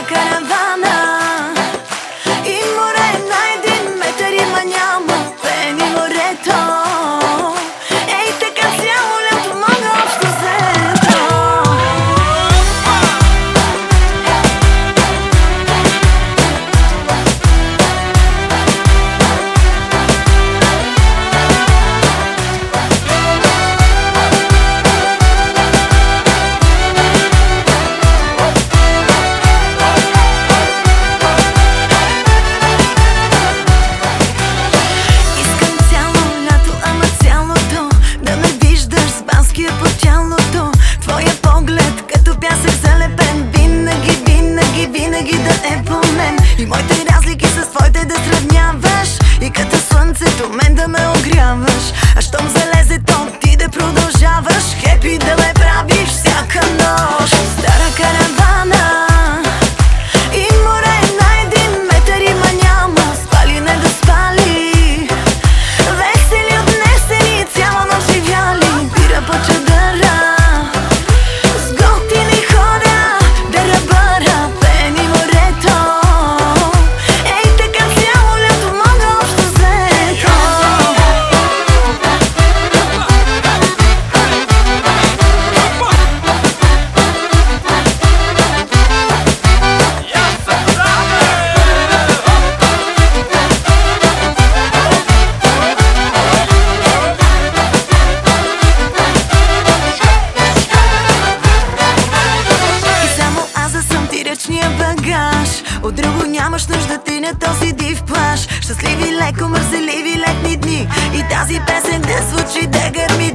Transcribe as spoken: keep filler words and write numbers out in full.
каравана и море на един метър има няма пени морето. Ей така цяло лято мога общо взето. И моите разлики с твоите да сравняваш и като слънцето мен да ме огряваш. А щом залезе то ти да продължаваш хепи да ме правиш всяка нощ. Стара каравана и море на един метър има няма спали не да спали, весели отнесени цяла нощ живяли. Бира по чадъра с готини хора да ръбара пени морето. Ръчния багаж, от друго нямаш нужда ти на този див плаж. Щастливи, леко мързеливи летни дни и тази песен да звучи да гърми